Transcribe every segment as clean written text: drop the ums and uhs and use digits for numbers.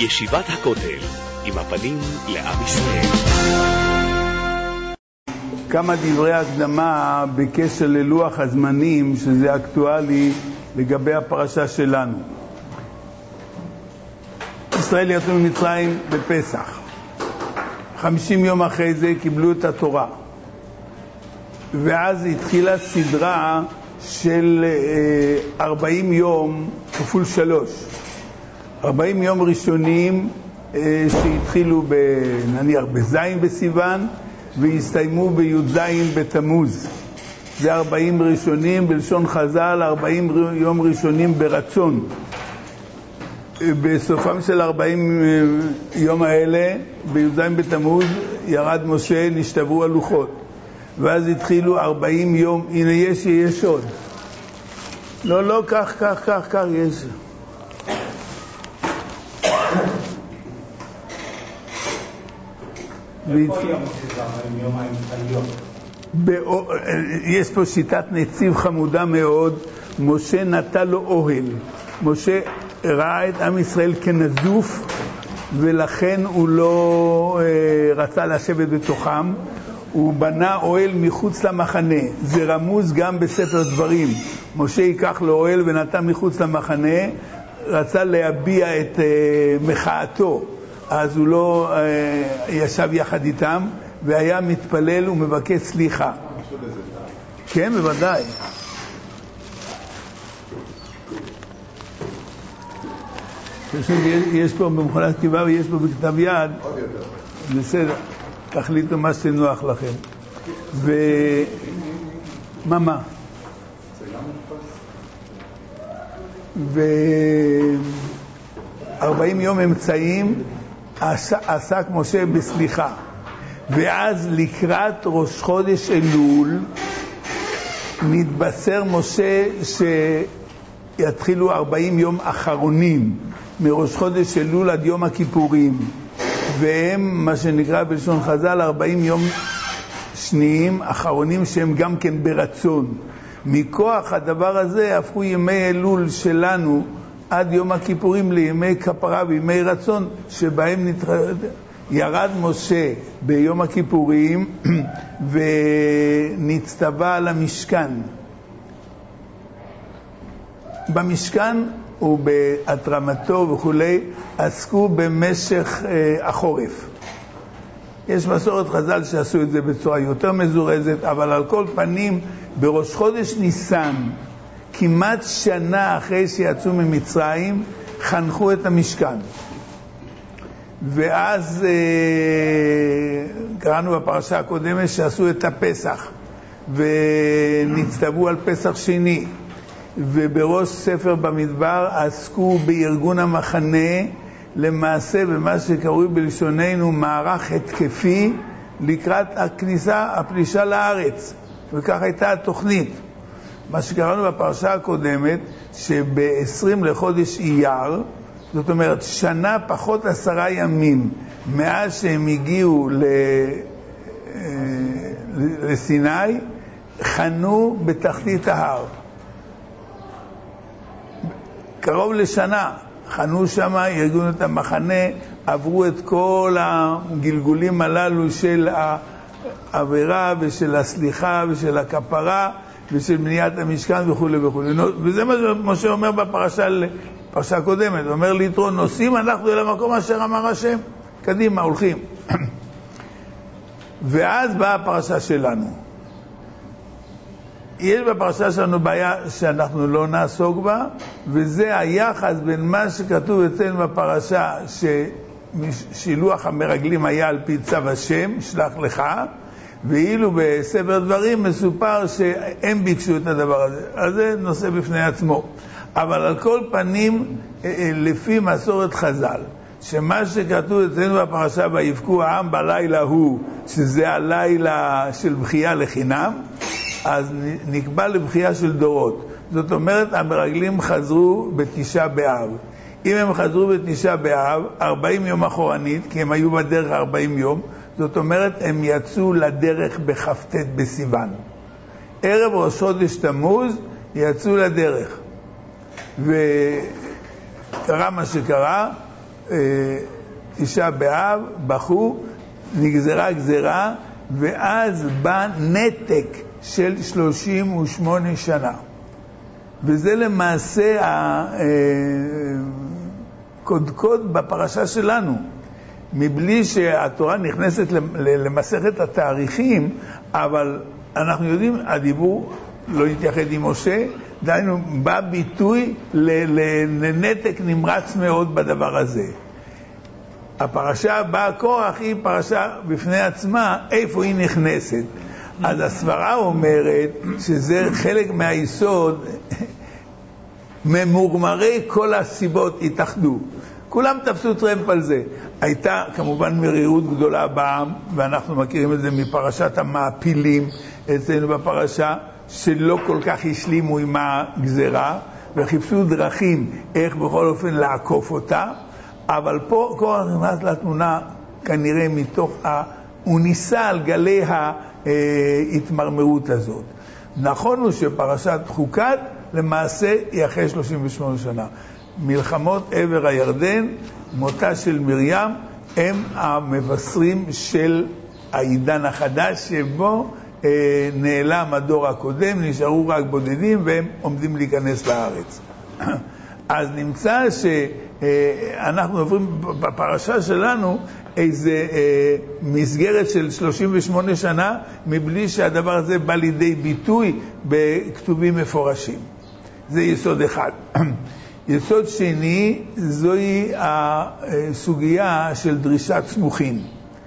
ישיבת הכותל, עם הפנים לעם ישראל. כמה דברי הקדמה בקשר ללוח הזמנים שזה אקטואלי לגבי הפרשה שלנו. ישראל יצאו ממצרים בפסח. 50 יום אחרי זה קיבלו את התורה. ואז התחילה סדרה של 40 יום כפול 3. 40 יום ראשונים שהתחילו נניח בזין בסיוון והסתיימו בי"ז בתמוז. זה 40 ראשונים, בלשון חז"ל 40 יום ראשונים ברצון. בסופם של 40 יום האלה בי"ז בתמוז ירד משה, נשתברו הלוחות, ואז התחילו 40 יום. הנה יש עוד. לא, כך יש. יש פה שיטת נציב חמודה מאוד. משה נטע לו אוהל. משה ראה את עם ישראל כנזוף, ולכן הוא לא רצה לשבת בתוכם. הוא בנה אוהל מחוץ למחנה. זה רמוז גם בספר דברים. משה ייקח לו אוהל ונטע מחוץ למחנה, רצה להביע את מחאתו, אז הוא לא ישב יחד איתם והיה מתפלל ומבקש סליחה. כן, בוודאי. יש פה במכונת כתיבה ויש פה בכתב יד. בסדר, תחליטו מה שנוח לכם. מה? ו40 יום אמצעים עסק משה בסליחה. ואז לקראת ראש חודש אלול מתבשר משה שיתחילו 40 יום אחרונים מראש חודש אלול עד יום הכיפורים, והם מה שנקרא בלשון חז"ל 40 יום שניים אחרונים שהם גם כן ברצון. מכוח הדבר הזה הפכו ימי אלול שלנו עד יום הכיפורים לימי כפרה וימי רצון, שבהם ירד משה ביום הכיפורים ונצטווה על המשכן. במשכן ובהתרמתו וכולי עסקו במשך החורף. יש מסורת חז"ל שעשו את זה בצורה יותר מזורזת, אבל על כל פנים בראש חודש ניסן, כמעט שנה אחרי שיצאו ממצרים, חנכו את המשכן. ואז קראנו בפרשה הקודמת שעשו את הפסח ונצטוו על פסח שני, ובראש ספר במדבר עסקו בארגון המחנה, למעשה במה שקרוי בלשוננו מערך התקפי לקראת הפלישה לארץ, וכך הייתה התוכנית. מה שקראנו בפרשה הקודמת, שב-20 לחודש אייר, זאת אומרת שנה פחות 10 ימים מאז שהם הגיעו לסיני, חנו בתחתית ההר. קרוב לשנה חנו שם, ארגנו את המחנה, עברו את כל הגלגולים הללו של העבירה ושל הסליחה ושל הכפרה ושל בניית המשכן וכו' וכו'. וזה מה שאומר בפרשה הקודמת, אומר ליתרו, נוסעים אנחנו אל המקום אשר אמר השם. קדימה, הולכים. ואז באה הפרשה שלנו. יש בפרשה שלנו בעיה שאנחנו לא נעסוק בה, וזה היחס בין מה שכתוב אצלנו בפרשה ששילוח המרגלים היה על פי צו השם, שלח לך, ואילו בספר דברים מסופר שהם ביקשו את הדבר הזה. אז זה נושא בפני עצמו. אבל על כל פנים, לפי מסורת חז"ל, שמה שכתוב אצלנו בפרשה ויבכו העם בלילה הוא, שזה הלילה של בחייה לחינם, אז נקבע לבחייה של דורות. זאת אומרת, המרגלים חזרו בתשעה באב. אם הם חזרו בתשעה באב, 40 יום אחורנית, כי הם היו בדרך 40 יום, זאת אומרת, הם יצאו לדרך בכ"ט בסיוון. ערב ראש חודש תמוז יצאו לדרך. וקרה מה שקרה, אישה באב, בכו, נגזרה גזרה, ואז בא נתק של 38 שנה. וזה למעשה הקודקוד בפרשה שלנו. מבלי שהתורה נכנסת למסכת התאריכים, אבל אנחנו יודעים, הדיבור לא יתייחד עם משה, דיינו, בא ביטוי לנתק נמרץ מאוד בדבר הזה. הפרשה הבאה קורח היא פרשה בפני עצמה, איפה היא נכנסת. אז הסברה אומרת שזה חלק מהיסוד, ממורמרי כל הסיבות התאחדו. כולם תפסו טרמפ על זה. הייתה כמובן מרירות גדולה בעם, ואנחנו מכירים את זה מפרשת המעפילים אצלנו בפרשה, שלא כל כך השלימו עם הגזרה, וחיפשו דרכים איך בכל אופן לעקוף אותה, אבל פה קורח נכנס לתמונה כנראה מתוך הוא ניסה על גלי ההתמרמרות הזאת. נכון הוא שפרשת חוקת למעשה היא אחרי 38 שנה. מלחמות עבר הירדן, מותה של מרים, הם המבשרים של העידן החדש שבו נעלם הדור הקודם, נשארו רק בודדים והם עומדים להיכנס לארץ. אז נמצא שאנחנו עוברים בפרשה שלנו איזה מסגרת של 38 שנה מבלי שהדבר הזה בא לידי ביטוי בכתובים מפורשים. זה יסוד אחד. יסוד שני, זוהי הסוגיה של דרישת סמוכין.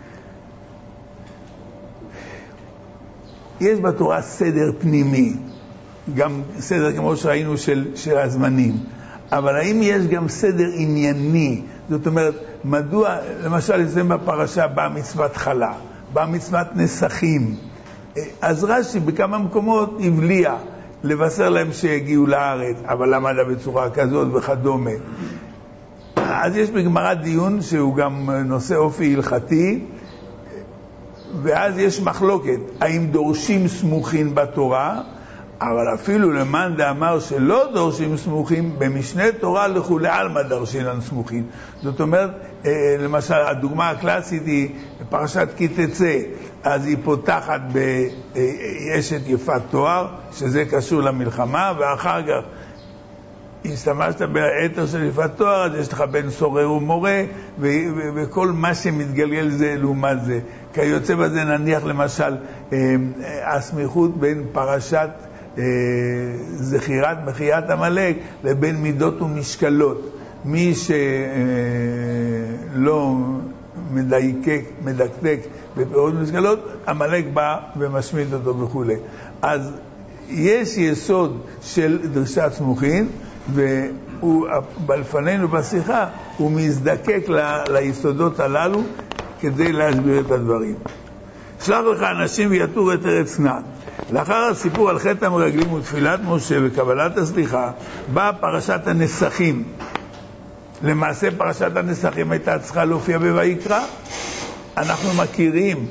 יש בתורה סדר פנימי, גם סדר כמו שראינו של הזמנים, אבל האם יש גם סדר ענייני? זאת אומרת, מדוע, למשל, אצלם בפרשה באה מצוות חלה, באה מצוות נסכים, אז רש"י בכמה מקומות הבליע לבשר להם שיגיעו לארץ, אבל למדה בצורה כזאת וכדומה. אז יש בגמרא דיון שהוא גם נושא אופי הלכתי, ואז יש מחלוקת, האם דורשים סמוכין בתורה, אבל אפילו למאן דאמר שלא דורשים סמוכין, במשנה תורה לכולי עלמא דרשינן סמוכין. זאת אומרת, למשל, הדוגמה הקלאסית היא פרשת כי תצא, אז היא פותחת באשת יפת תואר, שזה קשור למלחמה, ואחר כך השתמשת ביתר של יפת תואר, אז יש לך בן סורר ומורה, וכל מה שמתגלגל זה לעומת זה. כיוצא בזה נניח למשל הסמיכות בין פרשת זכירת מחיית עמלק לבין מידות ומשקלות. מי שלא מדקדק בפירות ומשקלות, עמלק בא ומשמיד אותו וכו'. אז יש יסוד של דרישת סמוכין, והוא בלפנינו בשיחה הוא מזדקק ליסודות הללו כדי להסביר את הדברים. שלח לך אנשים ויתור את ארץ כנען. לאחר הסיפור על חטא המרגלים ותפילת משה וקבלת הסליחה, באה פרשת הנסכים. למעשה פרשת הנסכים הייתה צריכה להופיע בויקרא. אנחנו מכירים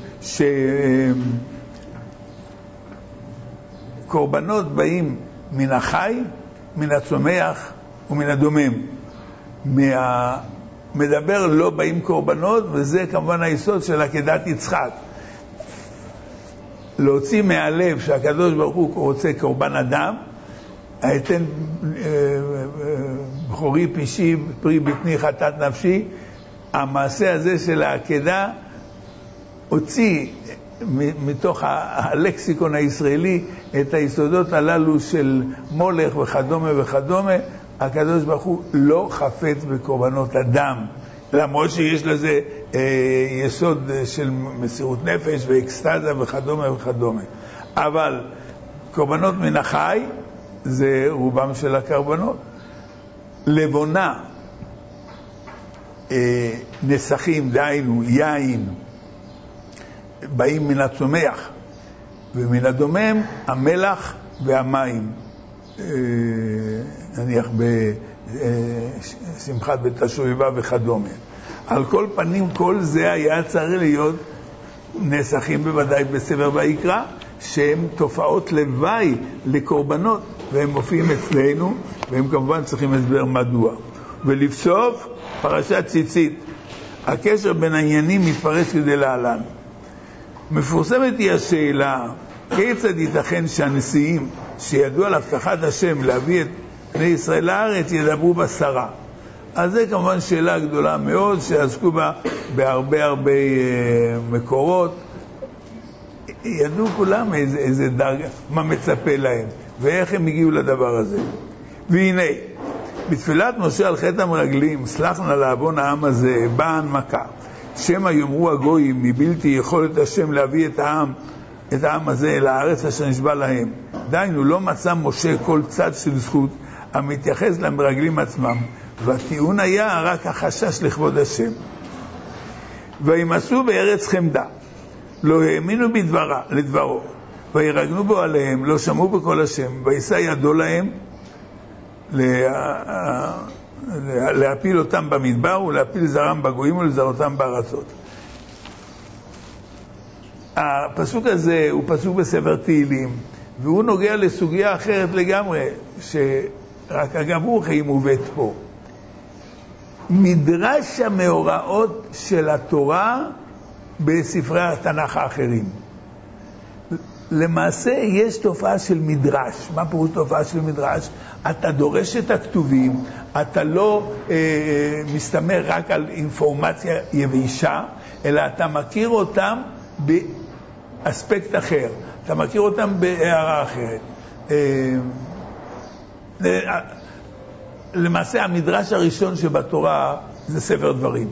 שקורבנות באים מן החי, מן הצומח ומן הדומם. מדבר לא באים קורבנות, וזה כמובן היסוד של עקדת יצחק. להוציא מהלב שהקדוש ברוך הוא רוצה קורבן אדם, היתן בכורי פישי פרי בטני חטאת נפשי. המעשה הזה של העקדה הוציא מתוך הלקסיקון הישראלי את היסודות הללו של מולך וכדומה וכדומה. הקדוש ברוך הוא לא חפץ בקורבנות אדם, למרות שיש לזה יסוד של מסירות נפש ואקסטזה וכדומה וכדומה. אבל קורבנות מן החי זה רובם של הקורבנות. לבונה, נסכים, דהיינו יין, באים מן הצומח, ומן הדומם המלח והמים, נניח בשמחת בית השואבה וכדומה. על כל פנים כל זה היה צריך להיות נסכים בוודאי בספר ויקרא, שהם תופעות לוואי לקורבנות, והם מופיעים אצלנו, והם כמובן צריכים הסבר מדוע. ולבסוף פרשת ציצית. הקשר בין העניינים מתפרש כדי להלן. מפורסמת היא השאלה, כיצד ייתכן שהנשיאים שידעו על הבטחת השם להביא את בני ישראל לארץ ידברו בסרה? אז זה כמובן שאלה גדולה מאוד שעסקו בה בהרבה מקורות. ידעו כולם איזה דרגה, מה מצפה להם ואיך הם הגיעו לדבר הזה. והנה, בתפילת משה על חטא המרגלים, סלח נא לעוון העם הזה, באה הנמקה. שמא יאמרו הגויים, מבלתי יכולת השם להביא את העם הזה אל הארץ אשר נשבע להם. דיינו, לא מצא משה כל צד של זכות המתייחס למרגלים עצמם, והטיעון היה רק החשש לכבוד השם. וימסו בארץ חמדה, לא האמינו לדברו, וירגנו בו עליהם, לא שמעו בקול השם, וישא ידו להם להפיל אותם במדבר ולהפיל זרם בגויים ולזרותם בארצות. הפסוק הזה הוא פסוק בספר תהילים, והוא נוגע לסוגיה אחרת לגמרי, שרק אגב היא מובאת פה. מדרש המאורעות של התורה בספרי התנ"ך האחרים. למעשה יש תופעה של מדרש. מה פירוש תופעה של מדרש? אתה דורש את הכתובים, אתה לא מסתמך רק על אינפורמציה יבשה, אלא אתה מכיר אותם באספקט אחר, אתה מכיר אותם בהערה אחרת. למעשה המדרש הראשון שבתורה זה ספר דברים.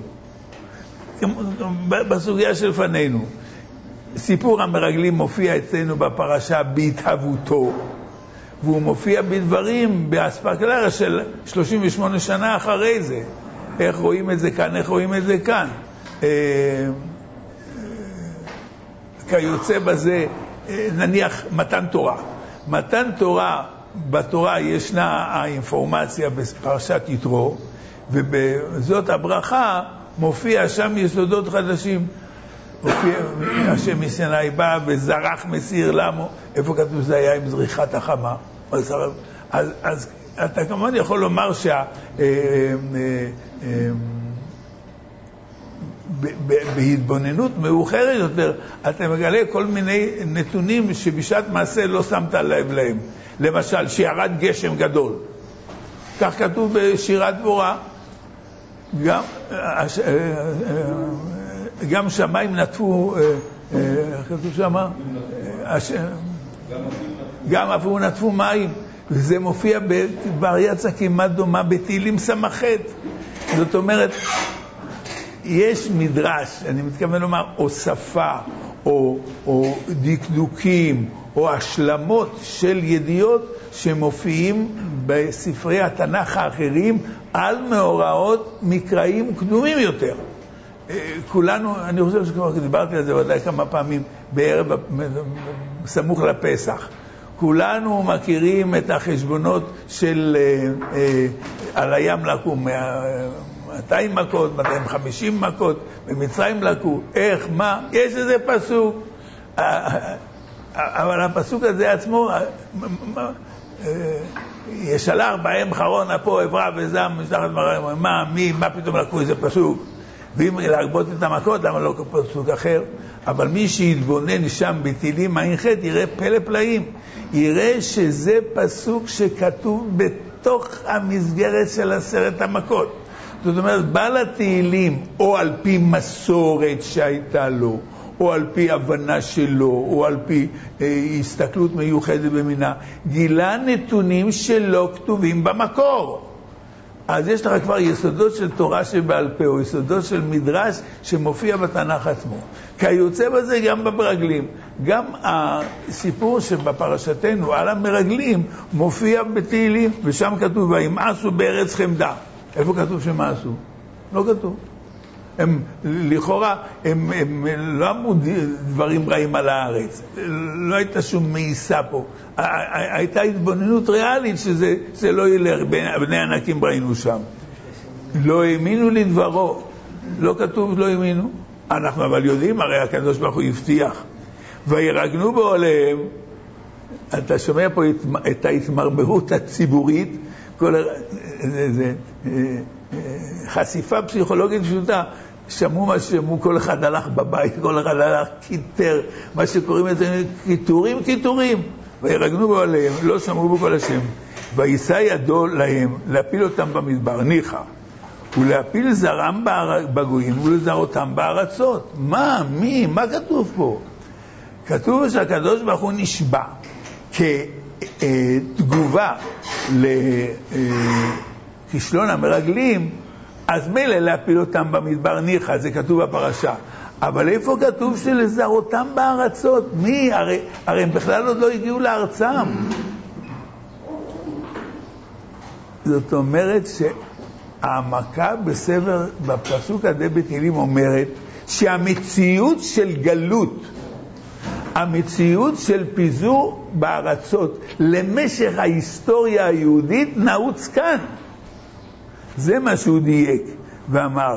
בסוגיה שלפנינו, סיפור המרגלים מופיע אצלנו בפרשה בהתהוותו, והוא מופיע בדברים באספקלריה של 38 שנה אחרי זה. איך רואים את זה כאן, איך רואים את זה כאן. כיוצא בזה, נניח מתן תורה. מתן תורה, בתורה ישנה האינפורמציה בפרשת יתרו, ובזאת הברכה מופיע שם יסודות חדשים. השם מסיני בא וזרח מסיר למו. איפה כתוב זה היה עם זריחת החמה? אז אתה כמובן יכול לומר בהתבוננות מאוחרת יותר אתה מגלה כל מיני נתונים שבשעת מעשה לא שמת לב להם. למשל, שירד גשם גדול, כך כתוב בשירת דבורה. גם שמיים נטפו, כתוב שמה, גם אפילו נטפו מים, וזה מופיע בריצה כמעט דומה בתהילים סמ"ח. זאת אומרת, יש מדרש, אני מתכוון לומר, או שפה, או דקדוקים, או השלמות של ידיעות שמופיעים בספרי התנ"ך האחרים על מאורעות מקראיים קדומים יותר. כולנו, אני חושב שכבר דיברתי על זה ודאי כמה פעמים בערב סמוך לפסח, כולנו מכירים את החשבונות של על הים לקום 200 מכות, 250 מכות, במצרים לקו, איך, מה, יש איזה פסוק, אבל הפסוק הזה עצמו, ישלח בהם חרון אפו עברה וזעם משלחת מראים, מה פתאום לקו איזה פסוק, ואם להגבות את המכות, למה לא פסוק אחר? אבל מי שיתבונן שם בתהילים ע"ח יראה פלא פלאים, יראה שזה פסוק שכתוב בתוך המסגרת של 10 המכות. זאת אומרת, בעל התהילים, או על פי מסורת שהייתה לו, או על פי הבנה שלו, או על פי הסתכלות מיוחדת במינה, גילה נתונים שלא כתובים במקור. אז יש לך כבר יסודות של תורה שבעל פה, או יסודות של מדרש שמופיע בתנ"ך עצמו. כיוצא בזה גם במרגלים. גם הסיפור שבפרשתנו על המרגלים מופיע בתהילים, ושם כתוב, וימאסו בארץ חמדה. איפה כתוב שמאסו? לא כתוב. הם לכאורה, הם לא אמרו דברים רעים על הארץ. לא הייתה שום מאיסה פה. הייתה התבוננות ריאלית שזה לא ילך, בני ענקים ראינו שם. לא האמינו לדברו. לא כתוב לא האמינו. אנחנו אבל יודעים, הרי הקדוש ברוך הוא הבטיח. וירגנו בו עליהם, אתה שומע פה את ההתמרמרות הציבורית, זה חשיפה פסיכולוגית פשוטה. שמעו מה שמעו, כל אחד הלך בבית, כל אחד הלך קיטר, מה שקוראים את זה קיטורים, וירגנו בו עליהם, לא שמעו בו כל השם. וישא ידו להם להפיל אותם במדבר, ניחא, ולהפיל זרם בגויים ולזרותם בארצות. מה? מי? מה כתוב פה? כתוב שהקדוש ברוך הוא נשבע כתגובה לכישלון המרגלים, אז מילא להפיל אותם במדבר, ניחא, זה כתוב בפרשה. אבל איפה כתוב שלזרותם בארצות? מי? הרי הם בכלל עוד לא הגיעו לארצם. זאת אומרת שהעמקה בספר, בפסוק הזה בתהילים אומרת שהמציאות של גלות, המציאות של פיזור בארצות למשך ההיסטוריה היהודית נעוץ כאן. זה מה שהוא דייק ואמר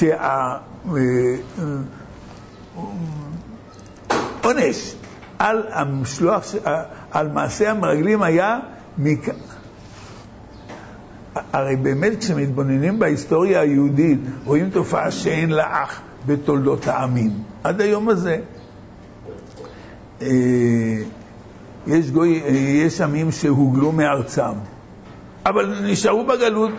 שהעונש על המשלוח, על מעשה המרגלים היה הרי באמת כשמתבוננים בהיסטוריה היהודית רואים תופעה שאין לה אח בתולדות העמים עד היום הזה. יש עמים שהוגלו מארצם אבל נשארו בגלות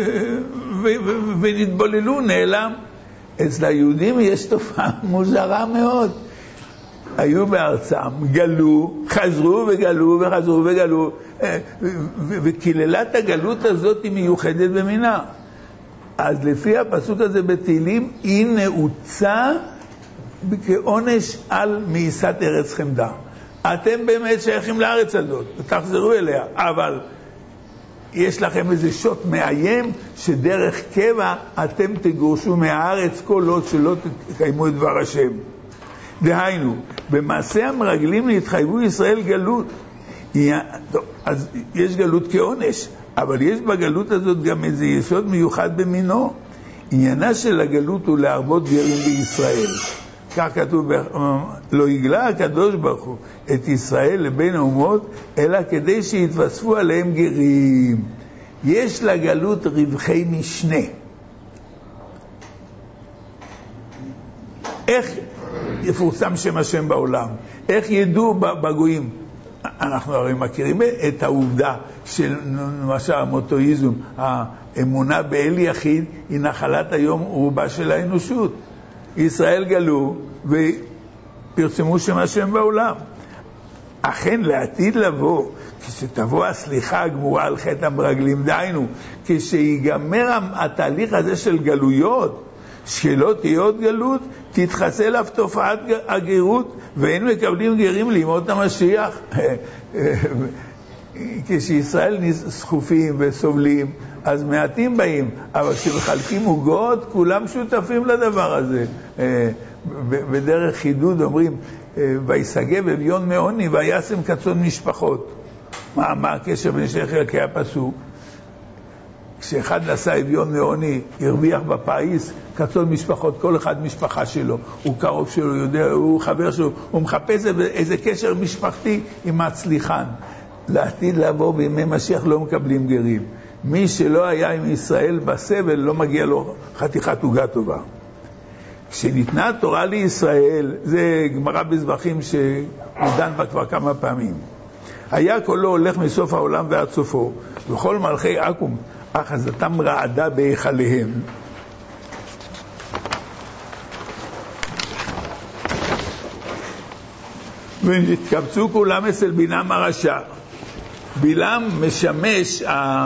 ונתבוללו, נעלם. אצל היהודים יש תופעה מוזרה מאוד. היו בארצם, גלו, חזרו וגלו וחזרו וגלו, וקללת הגלות הזאת היא מיוחדת במינה. אז לפי הפסוק הזה בתהילים, היא נעוצה כעונש על מאיסת ארץ חמדה. אתם באמת שייכים לארץ הזאת, תחזרו אליה, אבל יש לכם איזה שוט מאיים שדרך קבע אתם תגורשו מהארץ כל עוד שלא תקיימו את דבר השם. דהיינו, במעשה המרגלים נתחייבו ישראל גלות. אז יש גלות כעונש, אבל יש בגלות הזאת גם איזה יסוד מיוחד במינו. עניינה של הגלות הוא להרבות גרים בישראל. כך כתוב, לא יגלה הקדוש ברוך הוא את ישראל לבין האומות, אלא כדי שיתווספו עליהם גרים. יש לגלות רווחי משנה. איך יפורסם שם השם בעולם? איך ידעו בגויים? אנחנו הרי מכירים את העובדה של למשל המוטואיזם, האמונה באל יחיד היא נחלת היום רובה של האנושות. ישראל גלו ופרסמו שם השם בעולם. אכן לעתיד לבוא, כשתבוא הסליחה הגמורה על חטא המרגלים, דהיינו, כשיגמר התהליך הזה של גלויות, שלא תהיה עוד גלות, תתחסל אף תופעת הגרות, ואין מקבלים גרים לימות המשיח. כשישראל סחופים וסובלים, אז מעטים באים, אבל כשמחלקים עוגות, כולם שותפים לדבר הזה. בדרך חידוד אומרים, ויסגב אביון מעוני וישם כצאן משפחות. מה הקשר בין שני חלקי הפסוק? כשאחד נשא אביון מעוני, הרוויח בפיס, כצאן משפחות, כל אחד משפחה שלו, הוא קרוב שלו, יודע, הוא חבר שלו, הוא מחפש איזה קשר משפחתי עם הצליחן. לעתיד לבוא בימי משיח לא מקבלים גרים. מי שלא היה עם ישראל בסבל לא מגיע לו חתיכת עוגה טובה. כשניתנה התורה לישראל, זה גמרא בזבחים שהוא דן בה כבר כמה פעמים. היה כולו הולך מסוף העולם ועד סופו, וכל מלכי עכו"ם אחזתם רעדה בהיכליהם. ונתקבצו כולם אצל בלעם הרשע. בלעם משמש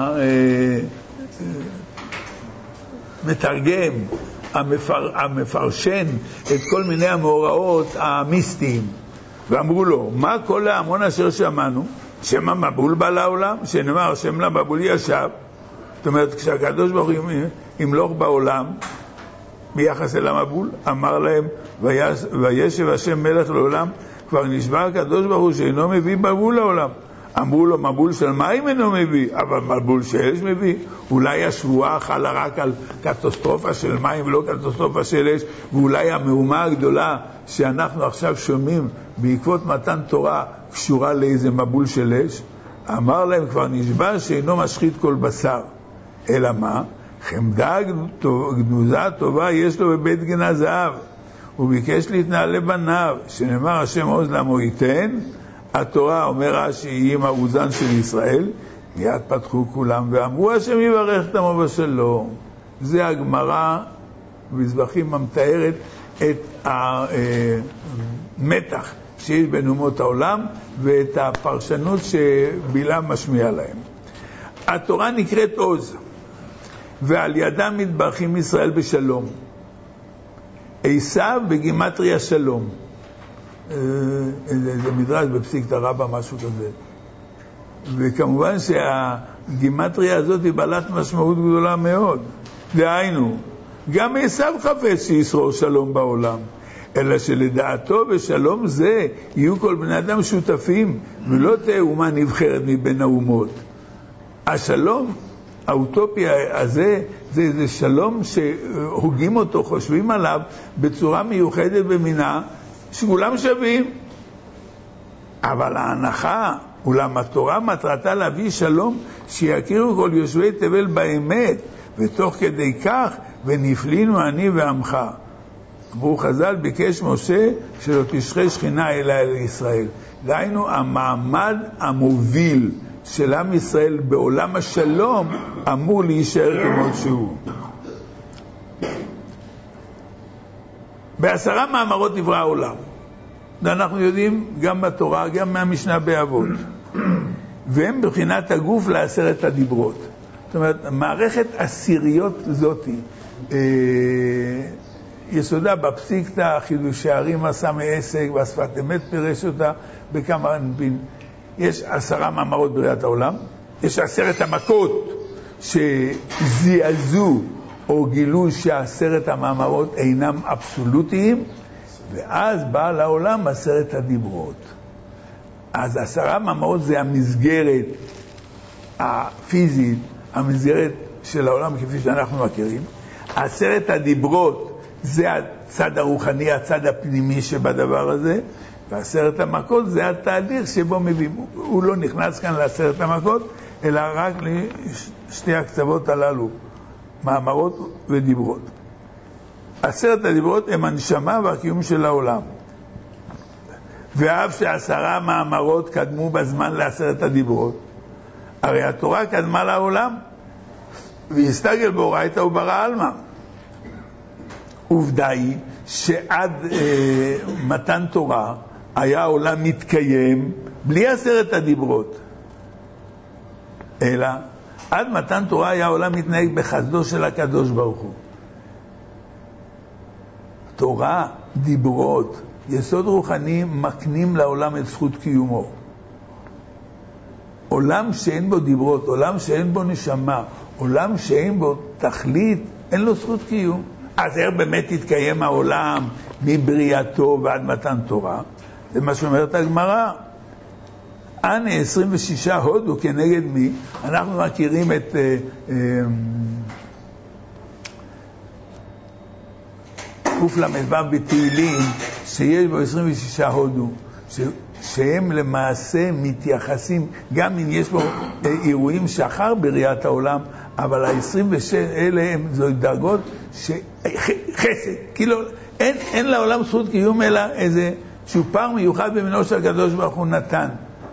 המתרגם, המפרשן את כל מיני המאורעות המיסטיים, ואמרו לו, מה כל ההמון אשר שמענו? שם המבול בא לעולם, שנאמר שם למבול ישב. זאת אומרת, כשהקדוש ברוך הוא ימלוך בעולם ביחס אל המבול, אמר להם, וישב השם מלך לעולם, כבר נשבע הקדוש ברוך הוא שאינו מביא מבול לעולם. אמרו לו, מבול של מים אינו מביא, אבל מבול של אש מביא. אולי השבועה חלה רק על קטסטרופה של מים ולא קטסטרופה של אש, ואולי המהומה הגדולה שאנחנו עכשיו שומעים בעקבות מתן תורה קשורה לאיזה מבול של אש. אמר להם, כבר נשבע שאינו משחית כל בשר. אלא מה? חמדה גנוזה טובה יש לו בבית גנה זהב. הוא ביקש להתנהל לבניו, שנאמר השם עוז למו ייתן. התורה אומר רש"י, היא מעוזן של ישראל. מיד פתחו כולם ואמרו, השם יברך את עמו בשלום. זה הגמרא בזבחים המתארת את המתח שיש בין אומות העולם ואת הפרשנות שבלעם משמיע להם. התורה נקראת עוז, ועל ידה מתברכים ישראל בשלום. עשיו בגימטריה שלום. זה מדרש בפסיקתא רבא, משהו כזה. וכמובן שהגימטריה הזאת היא בעלת משמעות גדולה מאוד. דהיינו, גם עשיו חפץ שישרור שלום בעולם, אלא שלדעתו בשלום זה יהיו כל בני אדם שותפים, ולא תהיה אומה נבחרת מבין האומות. השלום, האוטופיה הזה, זה שלום שהוגים אותו, חושבים עליו בצורה מיוחדת במינה, שכולם שווים. אבל ההנחה, אולם התורה מטרתה להביא שלום שיכירו כל יושבי תבל באמת, ותוך כדי כך ונפלינו אני ועמך. אמרו חז"ל, ביקש משה שלא תשחה שכינה אלא אל ישראל. דהיינו, המעמד המוביל של עם ישראל בעולם השלום אמור להישאר כמות שהוא. ב10 מאמרות נברא העולם. ואנחנו יודעים גם בתורה, גם מהמשנה באבות. והם בבחינת הגוף ל10 הדיברות. זאת אומרת, מערכת עשיריות זאת יסודה בפסיקתא, חידושי ערים עשה מעסק, והשפת אמת פירש אותה בכמה אנפין. יש 10 מאמרות בריאת העולם, יש 10 המכות שזיעזו או גילו ש10 המאמרות אינם אבסולוטיים, ואז בא לעולם 10 הדיברות. אז 10 מאמרות זה המסגרת הפיזית, המסגרת של העולם כפי שאנחנו מכירים. 10 הדיברות זה הצד הרוחני, הצד הפנימי שבדבר הזה, ו10 המכות זה התהליך שבו מביאים. הוא לא נכנס כאן ל10 המכות, אלא רק לשתי הקצוות הללו, מאמרות ודיברות. 10 הדיברות הם הנשמה והקיום של העולם. ואף ש10 מאמרות קדמו בזמן ל10 הדיברות, הרי התורה קדמה לעולם, והסתגל באורייתא וברא עלמא. עובדה היא שעד מתן תורה היה העולם מתקיים בלי 10 הדיברות. אלא עד מתן תורה היה העולם מתנהג בחסדו של הקדוש ברוך הוא. תורה, דיברות, יסוד רוחני מקנים לעולם את זכות קיומו. עולם שאין בו דיברות, עולם שאין בו נשמה, עולם שאין בו תכלית, אין לו זכות קיום. אז איך באמת יתקיים העולם מבריאתו ועד מתן תורה? זה מה שאומרת הגמרא. אנה 26 הודו כנגד מי? אנחנו מכירים את קל"ו בתהילים, שיש בו 26 הודו, שהם למעשה מתייחסים, גם אם יש בו אירועים שאחר בריאת העולם, אבל ה-26 אלה הם זו דרגות חסד, כאילו אין לעולם זכות קיום אלא איזה צ'ופר מיוחד במינו שהקדוש ברוך הוא נתן.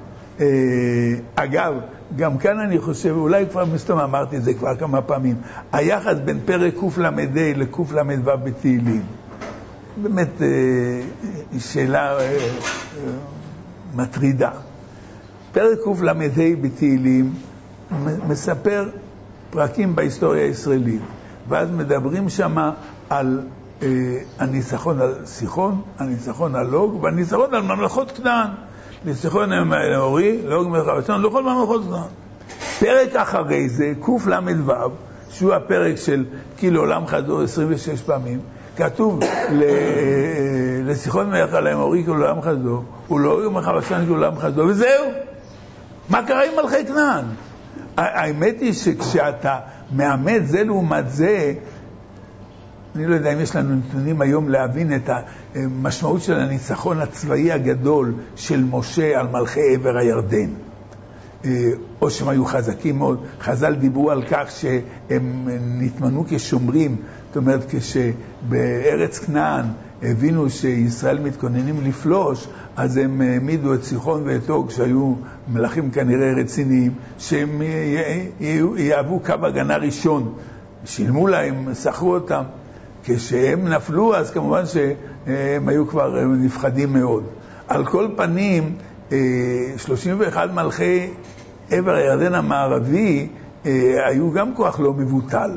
אגב, גם כאן אני חושב, אולי כבר מסתום אמרתי את זה כבר כמה פעמים, היחס בין פרק קל"ה לקל"ו בתהילים, באמת שאלה מטרידה. פרק קל"ה בתהילים מספר פרקים בהיסטוריה הישראלית, ואז מדברים שם על הניצחון על סיחון, הניצחון על לוג, והניצחון על ממלכות כנען. ניצחון האמורי, לוג מלך בצפון, לכל ממלכות כנען. פרק אחרי זה, קל"ו, שהוא הפרק של כאילו עולם חזור 26 פעמים, כתוב לסיחון מלך על האמורי כאילו עולם חזור, וללוג מלך בצפון כאילו עולם חזור, וזהו. מה קרה עם מלכי כנען? האמת היא שכשאתה מאמת זה לעומת זה, אני לא יודע אם יש לנו נתונים היום להבין את המשמעות של הניצחון הצבאי הגדול של משה על מלכי עבר הירדן. או שהם היו חזקים מאוד. חז"ל דיברו על כך שהם נתמנו כשומרים, זאת אומרת כשבארץ כנען הבינו שישראל מתכוננים לפלוש, אז הם העמידו את סיחון ואת אוג, שהיו מלכים כנראה רציניים, שהם יהוו קו הגנה ראשון. שילמו להם, שכרו אותם. כשהם נפלו, אז כמובן שהם היו כבר נפחדים מאוד. על כל פנים, 31 מלכי עבר הירדן המערבי היו גם כוח לא מבוטל.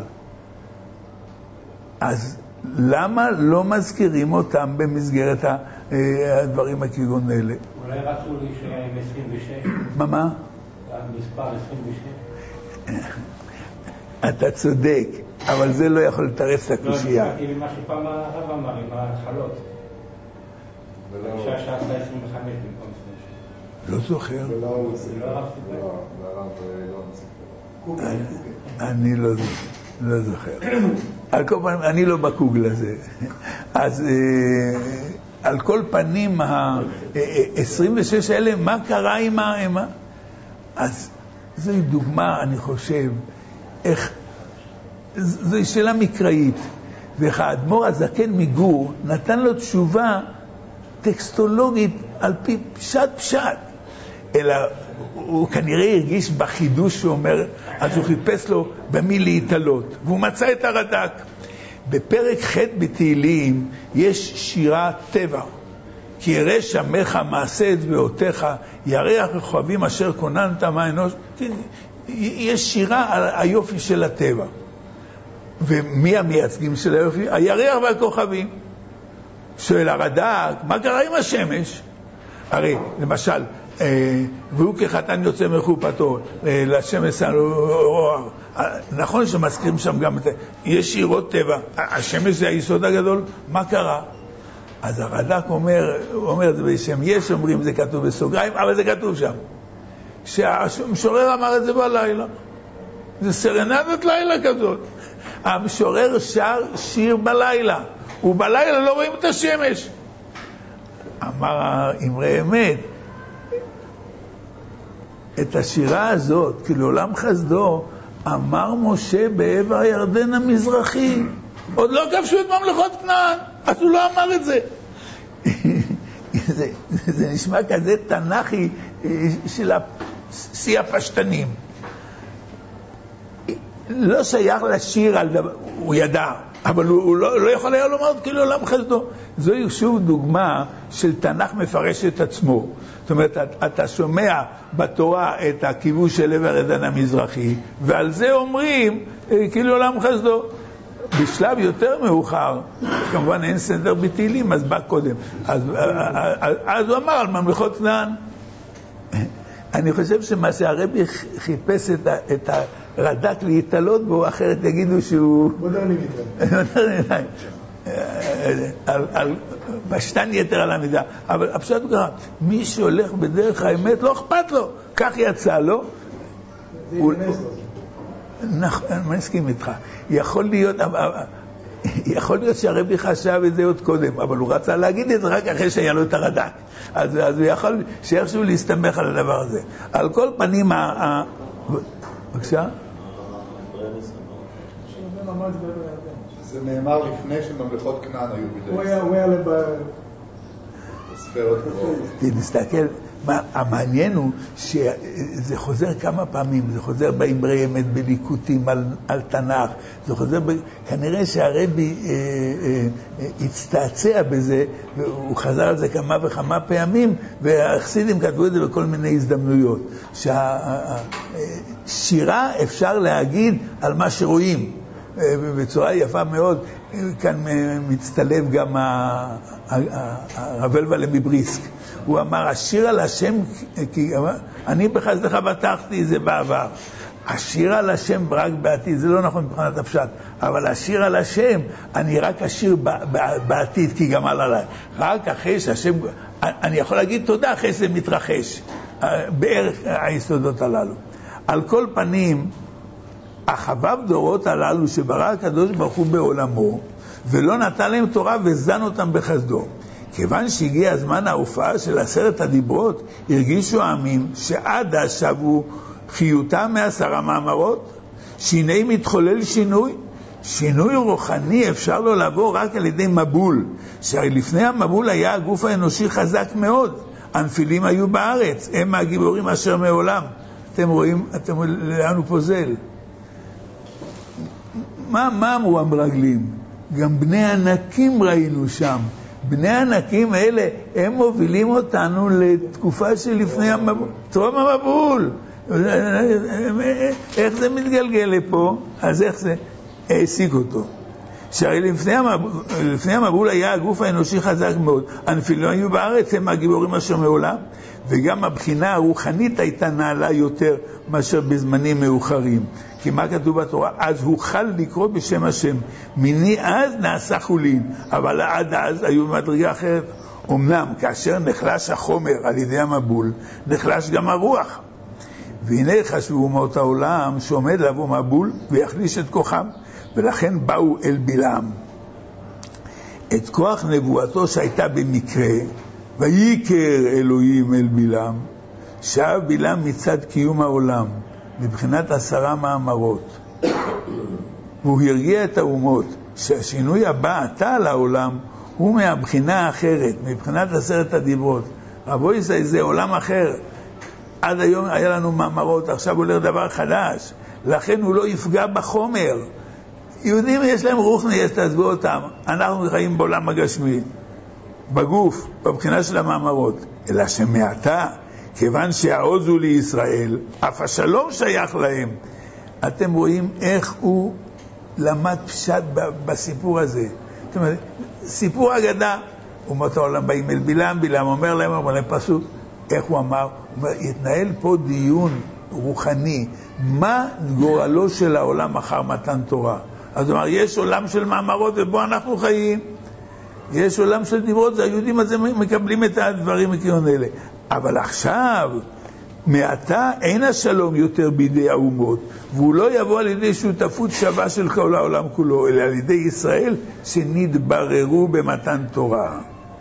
אז למה לא מזכירים אותם במסגרת הדברים הכיוון האלה? אולי רצו להישאר עם 26. מה? מספר 26. אתה צודק, אבל זה לא יכול לתרץ את הקושייה. לא, אני מה שפעם הרב אמר עם ההתחלות. שעשה 25 במקום 26. לא זוכר. אני לא זוכר. על כל פנים, אני לא בקוגל הזה. אז על כל פנים, ה-26 האלה, מה קרה עם ה... אז זוהי דוגמה, אני חושב, איך... זוהי שאלה מקראית. והאדמו"ר הזקן מגור נתן לו תשובה טקסטולוגית על פי פשט, אלא הוא כנראה הרגיש בחידוש שהוא אומר, אז הוא חיפש לו במי להתעלות, והוא מצא את הרד"ק. בפרק ח' בתהילים יש שירת טבע, כי ירא שמך מעשה אצבעותיך, ירח וכוכבים אשר כוננת מהאנוש. יש שירה על היופי של הטבע. ומי המייצגים של היופי? הירח והכוכבים. שואל הרד"ק, מה קרה עם השמש? הרי, למשל, והוא כחתן יוצא מחופתו, לשמש אור. נכון שמזכירים שם גם את... יש שירות טבע, השמש זה היסוד הגדול, מה קרה? אז הרד"ק אומר את זה בשם יש, אומרים זה כתוב בסוגריים, אבל זה כתוב שם. שהמשורר אמר את זה בלילה. זה סרנדת לילה כזאת. המשורר שר שיר בלילה, ובלילה לא רואים את השמש. אמר אמרי אמת, את השירה הזאת, כי לעולם חסדו, אמר משה בעבר הירדן המזרחי. עוד לא כבשו את ממלכות כנען, אז הוא לא אמר את זה. זה נשמע כזה תנ"כי של שיא הפשטנים. לא שייך לשיר על דבר, הוא ידע, אבל הוא לא יכול היה לומר כאילו עולם חסדו. זוהי שוב דוגמה של תנ"ך מפרש את עצמו. זאת אומרת, אתה שומע בתורה את הכיבוש של עבר הירדן המזרחי, ועל זה אומרים כאילו עולם חסדו. בשלב יותר מאוחר, כמובן אין סדר בתהילים, אז בא קודם. אז הוא אמר על ממלכות כנען. אני חושב שמה שהרבי חיפש את הרד"ק להתעלות בו, אחרת יגידו שהוא... מודרני מדי. בשטן יתר על המידה. אבל הפשט הוא ככה, מי שהולך בדרך האמת לא אכפת לו, כך יצא לו. זה ייכנס לו. נכון, אני מסכים איתך. יכול להיות שהרבי חשב את זה עוד קודם, אבל הוא רצה להגיד את זה רק אחרי שהיה לו את הרד"ק. אז הוא יכול שאיכשהו להסתמך על הדבר הזה. על כל פנים, בבקשה? זה נאמר לפני שממלכות כנען היו בידי ישראל. הוא היה בספרות גבוהות. תסתכל, המעניין הוא שזה חוזר כמה פעמים, זה חוזר באמרי אמת, בליקוטים על תנ"ך, זה חוזר, כנראה שהרבי הצטעצע בזה, והוא חזר על זה כמה וכמה פעמים, והחסידים כתבו את זה בכל מיני הזדמנויות, שהשירה אפשר להגיד על מה שרואים, בצורה יפה מאוד. כאן מצטלב גם הרב אלבלה מבריסק. הוא אמר, השיר על השם, כי אני בחסדך בטחתי, זה בעבר. השיר על השם רק בעתיד, זה לא נכון מבחינת הפשט, אבל השיר על השם, אני רק אשיר בעתיד, כי גמל עליי. רק אחרי שהשם, אני יכול להגיד תודה אחרי זה מתרחש, בערך היסודות הללו. על כל פנים, החבב דורות הללו שברא הקדוש ברוך הוא בעולמו, ולא נתן להם תורה וזן אותם בחסדו. כיוון שהגיע הזמן ההופעה של 10 הדיברות, הרגישו העמים שעד שבו חיותם מ10 מאמרות, שהנה מתחולל שינוי רוחני אפשר לו לעבור רק על ידי מבול, שהרי לפני המבול היה הגוף האנושי חזק מאוד, הנפילים היו בארץ, הם מהגיבורים אשר מעולם. אתם רואים, לאן הוא פוזל? מה אמרו המרגלים? גם בני ענקים ראינו שם. בני הענקים האלה, הם מובילים אותנו לתקופה שלפני המבול, טרום המבול. איך זה מתגלגל לפה? אז איך זה העסיק אותו? שהרי לפני המבול היה הגוף האנושי חזק מאוד, הנפילים היו בארץ, הם הגיבורים אשר מעולם, וגם הבחינה הרוחנית הייתה נעלה יותר מאשר בזמנים מאוחרים. כי מה כתוב בתורה? אז הוכל לקרוא בשם השם, מיני אז נעשה חולין, אבל עד אז היו במדרגה אחרת. אמנם כאשר נחלש החומר על ידי המבול, נחלש גם הרוח. והנה חשבו אומות העולם שעומד לבוא מבול ויחליש את כוחם, ולכן באו אל בלעם. את כוח נבואתו שהייתה במקרה, ויקר אלוהים אל בלעם, שב בלעם מצד קיום העולם, מבחינת 10 מאמרות. והוא הרגיע את האומות שהשינוי הבא עתה לעולם הוא מהבחינה האחרת, מבחינת 10 הדיברות. רבו ישראל זה עולם אחר. עד היום היה לנו מאמרות, עכשיו הולך דבר חדש. לכן הוא לא יפגע בחומר. יהודים יש להם רוחני, תעזבו אותם. אנחנו חיים בעולם הגשמי, בגוף, בבחינה של המאמרות. אלא שמעתה, כיוון שהעוז הוא לישראל, אף השלום שייך להם. אתם רואים איך הוא למד פשט בסיפור הזה. זאת אומרת, סיפור אגדה. אומות העולם באים אל בלעם, בלעם אומר להם פסוק, איך הוא אמר? הוא אומר, יתנהל פה דיון רוחני, מה גורלו של העולם אחר מתן תורה? אז הוא אומר, יש עולם של מאמרות ובו אנחנו חיים, יש עולם של דיברות, היהודים הזה מקבלים את הדברים מכיוון אלה. אבל עכשיו, מעתה אין השלום יותר בידי האומות, והוא לא יבוא על ידי שותפות שווה של כל העולם כולו, אלא על ידי ישראל שנתבררו במתן תורה.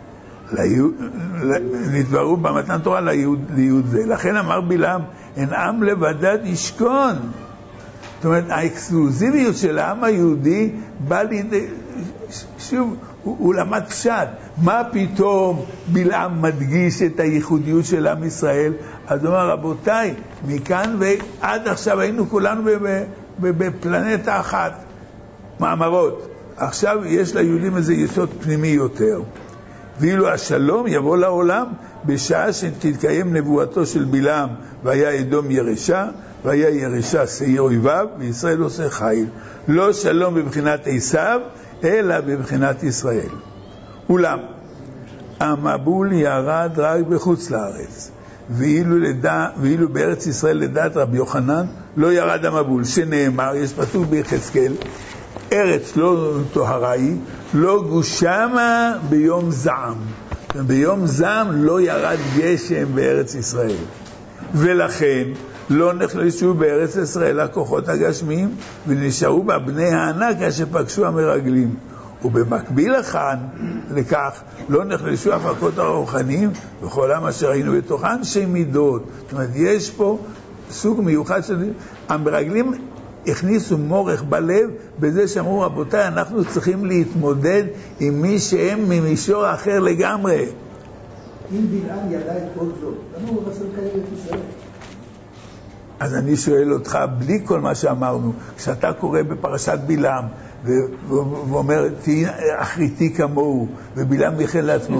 נתבררו במתן תורה ליהוד זה. לכן אמר בלעם, אין עם לבדד ישכון. זאת אומרת, האקסקלוזיביות של העם היהודי בא לידי, שוב, הוא למד פשט. מה פתאום בלעם מדגיש את הייחודיות של עם ישראל? אז הוא אומר, רבותיי, מכאן ועד עכשיו היינו כולנו בפלנטה אחת, מאמרות. עכשיו יש ליהודים איזה יסוד פנימי יותר. ואילו השלום יבוא לעולם בשעה שתתקיים נבואתו של בלעם, והיה אדום ירשה, והיה ירשה שעיר אויביו, וישראל עושה חיל. לא שלום בבחינת עשיו, אלא בבחינת ישראל. אולם, המבול ירד רק בחוץ לארץ, ואילו בארץ ישראל לדעת רבי יוחנן לא ירד המבול, שנאמר, יש פסוק ביחזקאל, ארץ לא טהרה היא, לא גושמה ביום זעם. ביום זעם לא ירד גשם בארץ ישראל. ולכן לא נחלשו בארץ ישראל הכוחות הגשמיים, ונשארו בה בני הענק אשר פגשו המרגלים. ובמקביל לכך לא נחלשו הפקות הרוחניים, וכל עם אשר היינו בתוכן שמידות. זאת אומרת, יש פה סוג מיוחד של המרגלים, הכניסו מורך בלב בזה שאמרו, רבותיי, אנחנו צריכים להתמודד עם מי שהם ממישור אחר לגמרי. אם בלעם ידע את כל זאת, למה הוא רצה לקיים את ישראל? אז אני שואל אותך, בלי כל מה שאמרנו, כשאתה קורא בפרשת בלעם, ואומר, תהי אחריתי כמוהו, ובלעם ייחל לעצמו.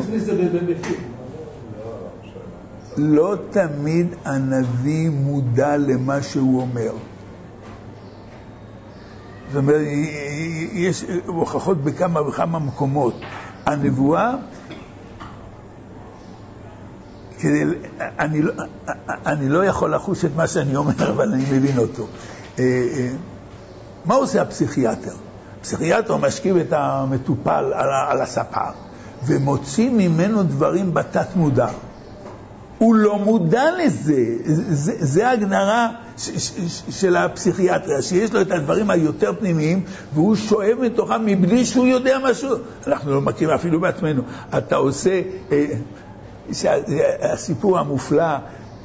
לא תמיד הנביא מודע למה שהוא אומר. זאת אומרת, יש הוכחות בכמה וכמה מקומות. הנבואה, אני לא יכול לחוש את מה שאני אומר, אבל אני מבין אותו. מה עושה הפסיכיאטר? הפסיכיאטר משכיב את המטופל על הספה, ומוציא ממנו דברים בתת מודע. הוא לא מודע לזה. זה ההגדרה של הפסיכיאטריה, שיש לו את הדברים היותר פנימיים, והוא שואב מתוכם מבלי שהוא יודע משהו. אנחנו לא מכירים אפילו בעצמנו. אתה עושה, הסיפור המופלא,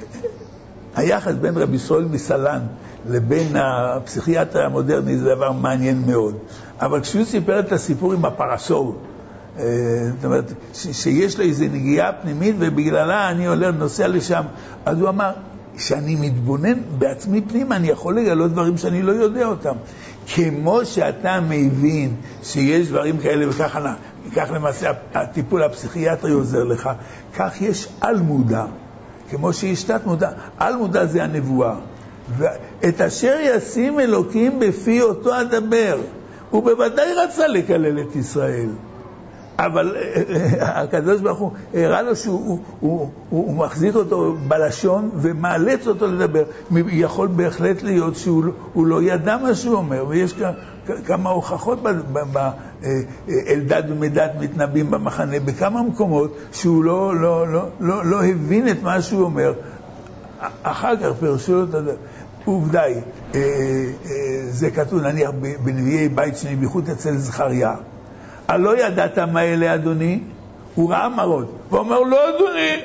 היחס בין רבי ישראל מסלן לבין הפסיכיאטריה המודרנית זה דבר מעניין מאוד. אבל כשהוא סיפר את הסיפור עם הפרסור, זאת אומרת, שיש לו איזו נגיעה פנימית ובגללה אני נוסע לשם, אז הוא אמר, שאני מתבונן בעצמי פנימה, אני יכול לגלות דברים שאני לא יודע אותם. כמו שאתה מבין שיש דברים כאלה וכך למעשה הטיפול הפסיכיאטרי עוזר לך, כך יש על מודע. כמו שיש תת מודע, על מודע זה הנבואה. ואת אשר ישים אלוקים בפי אותו אדבר. הוא בוודאי רצה לקלל את ישראל. אבל הקדוש ברוך הוא הראה לו שהוא מחזיק אותו בלשון ומאלץ אותו לדבר. יכול בהחלט להיות שהוא לא ידע מה שהוא אומר, ויש כמה הוכחות אלדד ומדד מתנבאים במחנה בכמה מקומות שהוא לא הבין את מה שהוא אומר. אחר כך פרשו לו את הדבר. עובדה היא, זה כתוב נניח בנביאי בית שני בייחוד אצל זכריה. לא ידעת מה אלה אדוני? הוא ראה מראות. הוא אומר, לא אדוני,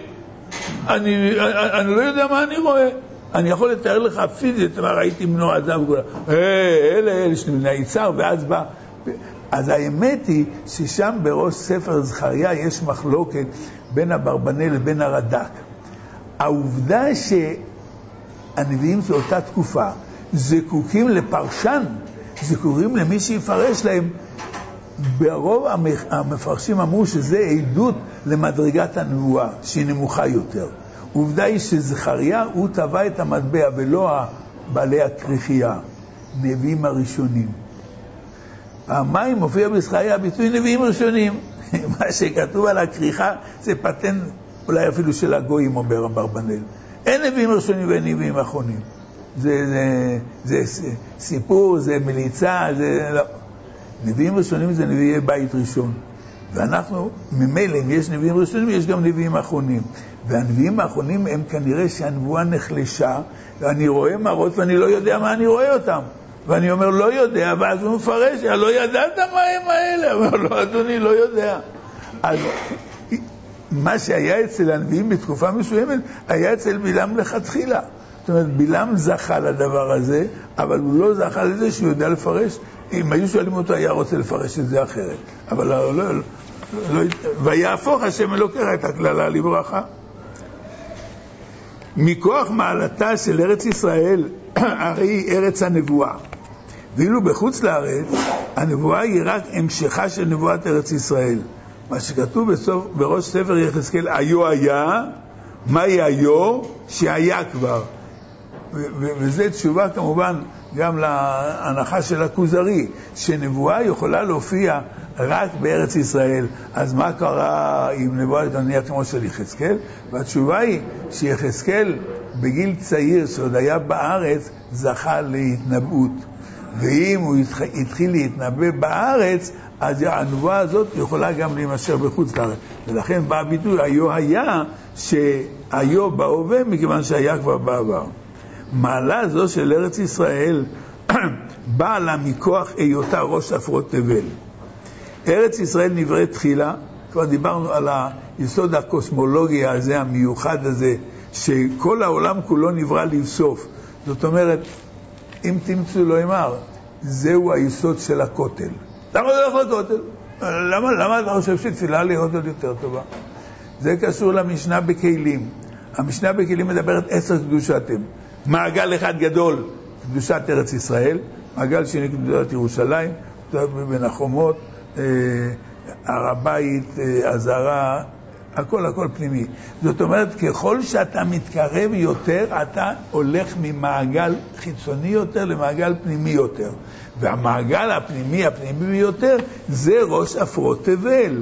אני לא יודע מה אני רואה. אני יכול לתאר לך פיזית, מה ראיתי מנוע עזב וכולה. אלה שנבנה יצר, ואז בא. אז האמת היא ששם בראש ספר זכריה יש מחלוקת בין אברבנאל לבין הרד"ק. העובדה שהנביאים של אותה תקופה זקוקים לפרשן, זקוקים למי שיפרש להם, ברוב המפרשים אמרו שזה עדות למדרגת הנבואה שהיא נמוכה יותר. עובדה היא שזכריה הוא טבע את המטבע ולא בעלי הכריכייה, נביאים הראשונים. פעמיים מופיע בזכריה ביטוי נביאים ראשונים. מה שכתוב על הכריכה זה פטנט אולי אפילו של הגויים, אומר אברבנאל. אין נביאים ראשונים ואין נביאים אחרונים. זה סיפור, זה מליצה, זה לא. נביאים ראשונים זה נביאי בית ראשון. ואנחנו, ממילא, אם יש נביאים ראשונים, יש גם נביאים אחרונים. והנביאים האחרונים הם כנראה שהנבואה נחלשה, ואני רואה מראות ואני לא יודע מה אני רואה אותם. ואני אומר, לא יודע, ואז הוא מפרש, לא ידעת מה הם האלה? הוא אומר, לא, אדוני, לא יודע. אז מה שהיה אצל הנביאים בתקופה מסוימת, היה אצל בלעם לכתחילה. זאת אומרת, בלעם זכה לדבר הזה, אבל הוא לא זכה לזה שהוא יודע לפרש. אם היו שואלים אותו, היה רוצה לפרש את זה אחרת. אבל לא, ויהפוך השם אלוקיך את הכללה לברכה. מכוח מעלתה של ארץ ישראל, הרי היא ארץ הנבואה. ואילו בחוץ לארץ, הנבואה היא רק המשכה של נבואת ארץ ישראל. מה שכתוב בראש ספר יחזקאל, היו היה, מהי היו? שהיה כבר. וזה תשובה כמובן גם להנחה של הכוזרי, שנבואה יכולה להופיע רק בארץ ישראל. אז מה קרה עם נבואה נניח כמו של יחזקאל? והתשובה היא שיחזקאל בגיל צעיר שעוד היה בארץ זכה להתנבאות. ואם הוא התחיל להתנבא בארץ, אז הנבואה הזאת יכולה גם להימשך בחוץ לארץ. ולכן בא הביטוי, היו היה, שהיו בהווה מכיוון שהיה כבר בעבר. מעלה זו של ארץ ישראל באה לה מכוח היותה ראש עפרות תבל. ארץ ישראל נבראת תחילה, כבר דיברנו על היסוד הקוסמולוגיה הזה, המיוחד הזה, שכל העולם כולו נברא לבסוף. זאת אומרת, אם תמצאו לא אמר, זהו היסוד של הכותל. למה זה הולך לכותל? למה אתה חושב שתפילה להיות עוד יותר טובה? זה קשור למשנה בכלים. המשנה בכלים מדברת 10 קדושתם. מעגל אחד גדול, קדושת ארץ ישראל, מעגל שני קדושת ירושלים, בין החומות, הר הבית, הזרה, הכל פנימי. זאת אומרת, ככל שאתה מתקרב יותר, אתה הולך ממעגל חיצוני יותר למעגל פנימי יותר. והמעגל הפנימי ביותר, זה ראש עפרות תבל.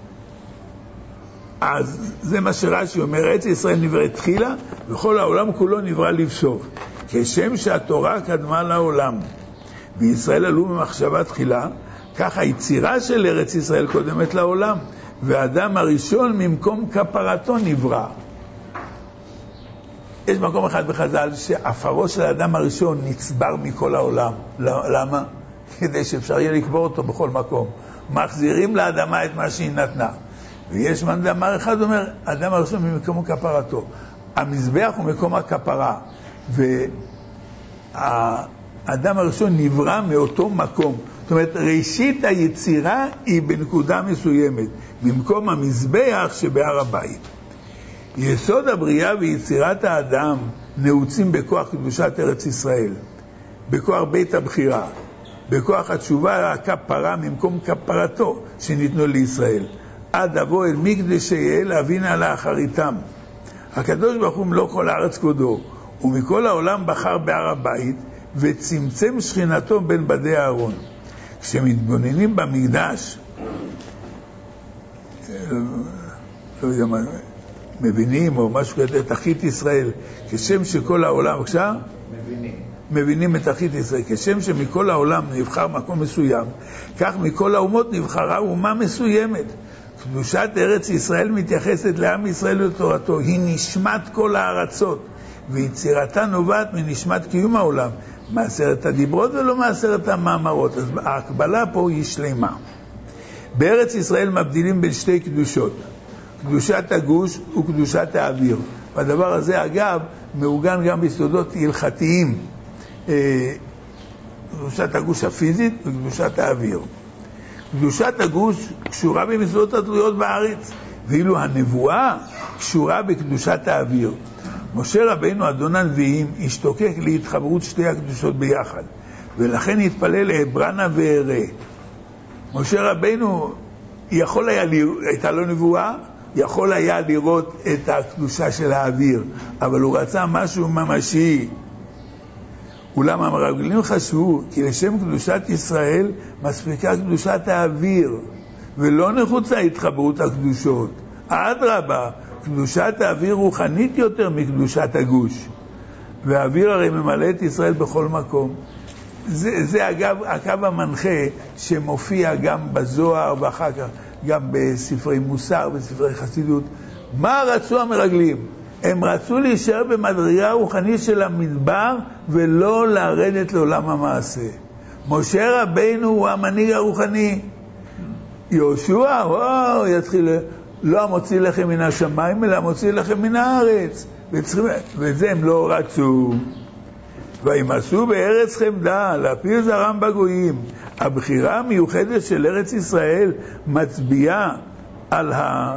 אז זה מה שרש"י אומר, ארץ ישראל נבראת תחילה, וכל העולם כולו נברא לבסוף. כשם שהתורה קדמה לעולם, וישראל עלו במחשבה תחילה, כך היצירה של ארץ ישראל קודמת לעולם, והאדם הראשון ממקום כפרתו נברא. יש מקום אחד בחז"ל שעפרו של האדם הראשון נצבר מכל העולם. למה? כדי שאפשר יהיה לקבור אותו בכל מקום. מחזירים לאדמה את מה שהיא נתנה. ויש מאמר אחד אומר, האדם הראשון ממקום כפרתו. המזבח הוא מקום הכפרה. והאדם הראשון נברא מאותו מקום. זאת אומרת, ראשית היצירה היא בנקודה מסוימת, במקום המזבח שבהר הבית. יסוד הבריאה ויצירת האדם נעוצים בכוח קדושת ארץ ישראל, בכוח בית הבחירה, בכוח התשובה הכפרה ממקום כפרתו שניתנו לישראל. עד אבוא אל מקדשי להבינה לאחריתם. הקדוש ברוך הוא מלוא כל הארץ כבודו, ומכל העולם בחר בהר הבית, וצמצם שכינתו בין בדי הארון. כשמתבוננים במקדש, לא יודע מה, מבינים או משהו כזה, תחית ישראל, כשם שכל העולם, בבקשה? מבינים את תחית ישראל, כשם שמכל העולם נבחר מקום מסוים, כך מכל האומות נבחרה אומה מסוימת. קדושת ארץ ישראל מתייחסת לעם ישראל ולתורתו, היא נשמת כל הארצות, ויצירתה נובעת מנשמת קיום העולם, מעשרת הדיברות ולא מעשרת המאמרות. אז ההקבלה פה היא שלמה. בארץ ישראל מבדילים בין שתי קדושות, קדושת הגוש וקדושת האוויר. והדבר הזה אגב מעוגן גם ביסודות הלכתיים, קדושת הגוש הפיזית וקדושת האוויר. קדושת הגוש קשורה במצוות התלויות בארץ, ואילו הנבואה קשורה בקדושת האוויר. משה רבינו אדון הנביאים השתוקק להתחברות שתי הקדושות ביחד, ולכן התפלל לעברנה וערה. משה רבינו הייתה לו נבואה, יכול היה לראות את הקדושה של האוויר, אבל הוא רצה משהו ממשי. אולם המרגלים חשבו כי לשם קדושת ישראל מספיקה קדושת האוויר, ולא נחוצה התחברות הקדושות. אדרבה, קדושת האוויר רוחנית יותר מקדושת הגוש, והאוויר הרי ממלא את ישראל בכל מקום. זה אגב הקו המנחה שמופיע גם בזוהר ואחר כך גם בספרי מוסר, בספרי חסידות. מה רצו המרגלים? הם רצו להישאר במדרגה הרוחנית של המדבר ולא לרדת לעולם המעשה. משה רבינו הוא המנהיג הרוחני. יהושע, יתחיל, לא מוציא לכם מן השמיים אלא מוציא לכם מן הארץ. ואת זה הם לא רצו. וימסו בארץ חמדה, להפיל זרם בגויים. הבחירה המיוחדת של ארץ ישראל מצביעה על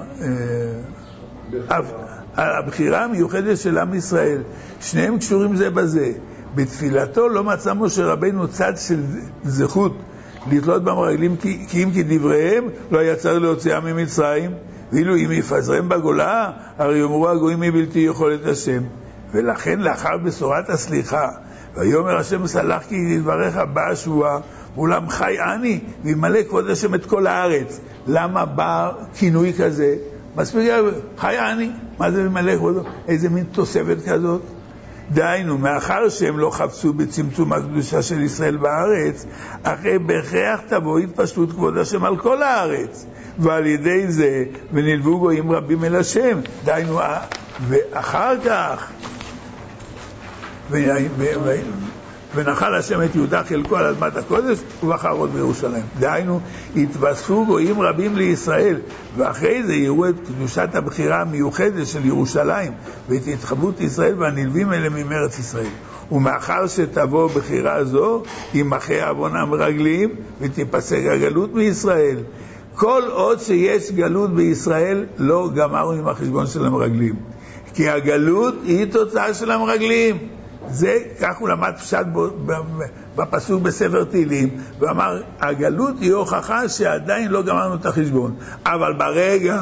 הבחירה המיוחדת של עם ישראל. שניהם קשורים זה בזה. בתפילתו לא מצא משה רבינו צד של זכות לתלות במרגלים, כי אם כדבריהם לא היה צריך להוציאם ממצרים, ואילו אם יפזרם בגולה, הרי יאמרו הגויים מבלתי יכולת השם. ולכן לאחר בשורת הסליחה, ויאמר השם סלחתי לדבריך, באה השבועה, אולם חי אני וימלא כבוד השם את כל הארץ. למה בא כינוי כזה? מספיק חי אני, מה זה ממלא כבודו? איזה מין תוספת כזאת? דהיינו, מאחר שהם לא חפצו בצמצום הקדושה של ישראל בארץ, אחרי בהכרח תבוא התפשטות כבוד השם על כל הארץ, ועל ידי זה ונלוו גויים רבים אל השם. דהיינו, ואחר כך ונחל השם את יהודה חלקו על אדמת הקודש ובחר עוד בירושלים. דהיינו, התווספו גויים רבים לישראל, ואחרי זה יראו את קדושת הבחירה המיוחדת של ירושלים ואת התחברות ישראל והנלווים אלה ממארץ ישראל. ומאחר שתבוא בחירה זו, ימחה עוון המרגלים ותיפסק הגלות בישראל. כל עוד שיש גלות בישראל, לא גמרנו עם החשבון של המרגלים, כי הגלות היא תוצאה של המרגלים. זה, כך הוא למד פשט בפסוק בספר תהילים, ואמר, הגלות היא הוכחה שעדיין לא גמרנו את החשבון. אבל ברגע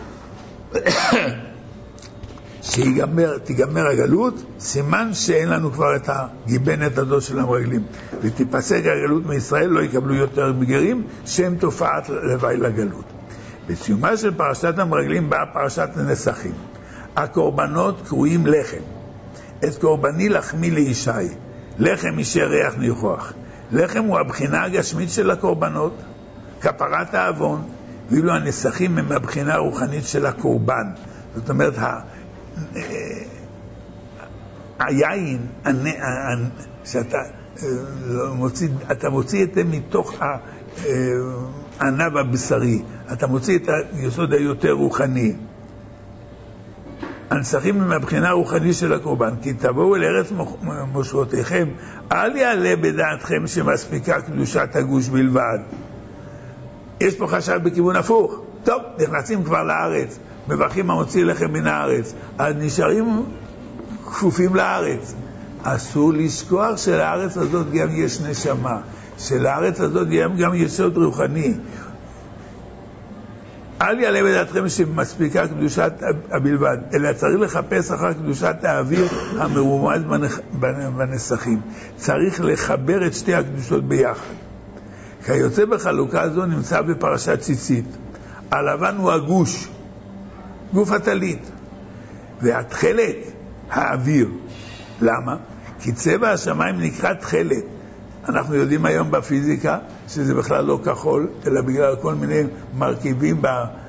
שתיגמר הגלות, סימן שאין לנו כבר את הגיבנת הזאת של המרגלים. ותיפסק הגלות מישראל, לא יקבלו יותר בגרים, שם תופעת לוואי לגלות. בסיומה של פרשת המרגלים באה פרשת הנסחים. הקורבנות קרויים לחם. את קורבני לחמי לישי, לחם אישי ריח ניחוח. לחם הוא הבחינה הגשמית של הקורבנות, כפרת העוון, ואילו הנסחים הם הבחינה הרוחנית של הקורבן. זאת אומרת, היין, שאתה מוציא את זה מתוך הענב הבשרי, אתה מוציא את היסוד היותר רוחני. הנסחים מהבחינה הרוחנית של הקורבן, כי תבואו אל ארץ מושבותיכם, אל יעלה בדעתכם שמספיקה קדושת הגוש בלבד. יש פה חשב בכיוון הפוך. טוב, נכנסים כבר לארץ, מברכים המוציא לכם מן הארץ, אז נשארים כפופים לארץ. אסור לשכוח שלארץ הזאת גם יש נשמה, שלארץ הזאת גם יסוד רוחני. אל יעלה בדעתכם שמספיקה קדושת הבלבד, אלא צריך לחפש אחר קדושת האוויר המרומז בנסחים. צריך לחבר את שתי הקדושות ביחד. כיוצא בחלוקה זו נמצא בפרשת ציצית. הלבן הוא הגוש, גוף הטלית, והתכלת האוויר. למה? כי צבע השמיים נקרא תכלת. אנחנו יודעים היום בפיזיקה שזה בכלל לא כחול, אלא בגלל כל מיני מרכיבים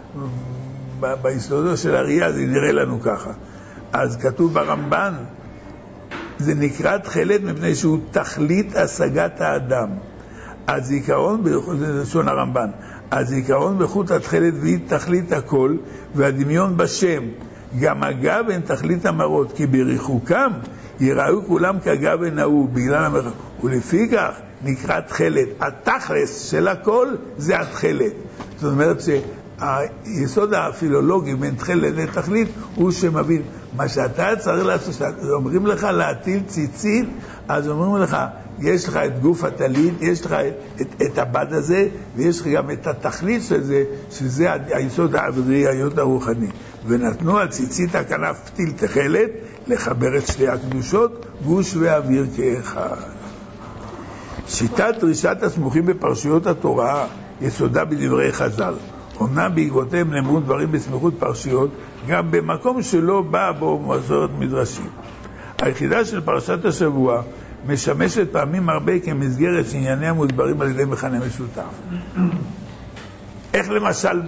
ביסודו של הראייה, זה נראה לנו ככה. אז כתוב ברמב"ן, זה נקרא תכלת מפני שהוא תכלית השגת האדם. הזיכרון, זה לשון הרמב"ן, הזיכרון בחוט התכלת והיא תכלית הכל, והדמיון בשם. גם הגב הן תכלית המראות, כי בריחוקם יראו כולם כגב ונאו בגלל המרחק, ולפי כך נקרא תכלת. התכלס של הכל זה התכלת. זאת אומרת שהיסוד הפילולוגי בין תכלת לתכלית הוא שמבין מה שאתה צריך לעשות. אומרים לך להטיל ציצית, אז אומרים לך יש לך את גוף הטלית, יש לך את הבד הזה, ויש לך גם את התכלית של זה, שזה היסוד האווירי, היסוד הרוחני. ונתנו על ציצית הכנף פתיל תכלת לחבר את שתי הקדושות, גוש ואוויר כאחד. שיטת דרישת הסמוכים בפרשיות התורה יסודה בדברי חז"ל. אומנם בעקבותיהם נאמרו דברים בסמיכות פרשיות, גם במקום שלא בא בו מסורת מדרשית. היחידה של פרשת השבוע משמשת פעמים הרבה כמסגרת שענייניה מוסברים על ידי מכנה משותף. איך למשל,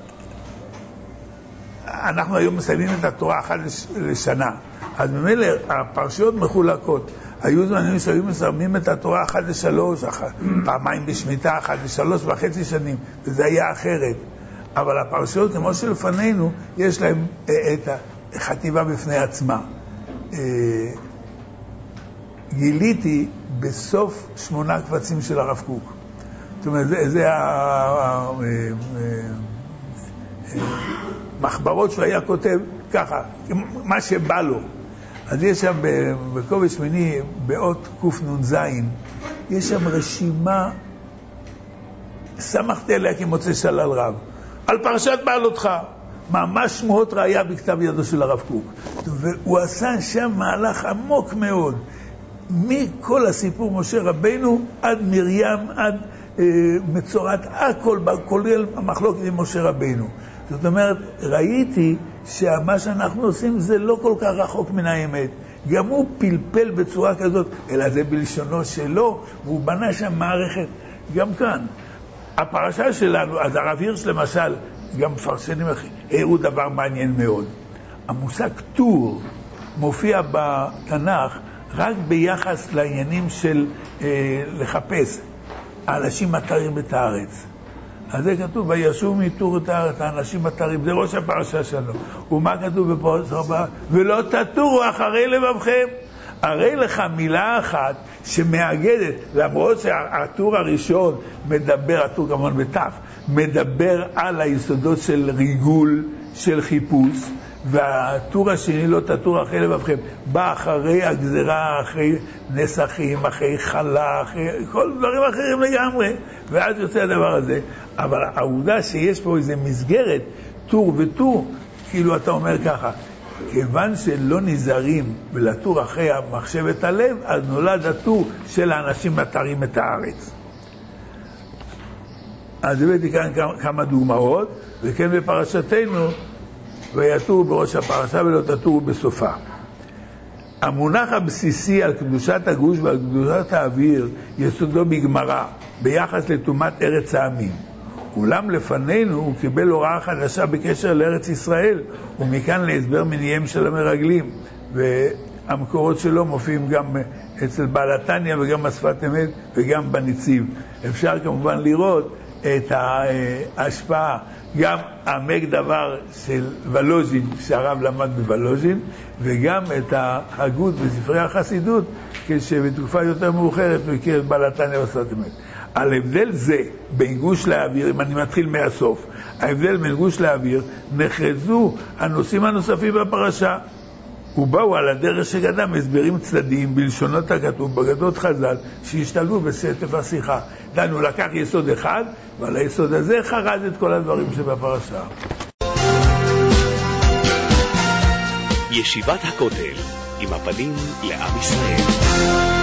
אנחנו היום מסיימים את התורה אחת לשנה, אז ממילא הפרשיות מחולקות. היו זמנים שהיו מסיימים את התורה אחת לשלוש, פעמיים בשמיטה, אחת ל3.5 שנים, וזה היה אחרת. אבל הפרשיות כמו שלפנינו, יש להם את החטיבה בפני עצמה. גיליתי בסוף 8 קבצים של הרב קוק. זאת אומרת, זה המחברות שהוא היה כותב ככה, מה שבא לו. אז יש שם בקובץ שמיני, באות קנ"ז, יש שם רשימה, שמחתי עליה כמוצא שלל רב, על פרשת בעלותך, ממש שמועות ראיה בכתב ידו של הרב קוק. והוא עשה שם מהלך עמוק מאוד, מכל הסיפור משה רבינו עד מרים, עד מצורת הכל, כולל המחלוקת עם משה רבינו. זאת אומרת, ראיתי שמה שאנחנו עושים זה לא כל כך רחוק מן האמת. גם הוא פלפל בצורה כזאת, אלא זה בלשונו שלו, והוא בנה שם מערכת. גם כאן, הפרשה שלנו, אז הרב הירש למשל, גם מפרשנים הראו דבר מעניין מאוד. המושג טור מופיע בתנ"ך רק ביחס לעניינים של לחפש האנשים מטרים את הארץ. אז זה כתוב, וישוב מטור את הארץ, האנשים מטרים, זה ראש הפרשה שלנו. ומה כתוב בפרשה הבאה? ולא תטורו אחרי לבבכם. הרי לך מילה אחת שמאגדת, למרות שהטור הראשון מדבר, הטור כמובן בתף, מדבר על היסודות של ריגול, של חיפוש, והטור השני לא תטור אחרי לבבכם, בא אחרי הגזרה, אחרי נסחים, אחרי חלה, אחרי כל דברים אחרים לגמרי, ואז יוצא הדבר הזה. אבל העובדה שיש פה איזו מסגרת, טור וטור, כאילו אתה אומר ככה, כיוון שלא נזהרים ולטור אחרי מחשבת הלב, אז נולד הטור של האנשים מטרים את הארץ. אז הבאתי כאן כמה דוגמאות, וכן בפרשתנו, ויתורו בראש הפרשה ולא תטורו בסופה. המונח הבסיסי על קדושת הגוש ועל קדושת האוויר יסודו בגמרא, ביחס לטומאת ארץ העמים. אולם לפנינו הוא קיבל הוראה חדשה בקשר לארץ ישראל, ומכאן להסבר מניהם של המרגלים. המקורות שלו מופיעים גם אצל בעל התניא וגם בשפת אמת וגם בניציב. אפשר כמובן לראות את ההשפעה, גם עמק דבר של ולוז'ין, שהרב למד בוולוז'ין, וגם את ההגות בספרי החסידות, כשבתקופה יותר מאוחרת הוא הכיר את בעל התניא בשפת אמת. על הבדל זה בין גוש לאוויר, אם אני מתחיל מהסוף, ההבדל בין גוש לאוויר, נחרזו הנושאים הנוספים בפרשה, ובאו על הדרך שקדם הסברים צדדיים בלשונות הכתוב בגדות חז"ל שהשתלבו בשטף השיחה. דנו לקח יסוד אחד, ועל היסוד הזה חרז את כל הדברים שבפרשה. ישיבת הכותל, עם הפנים לעם ישראל.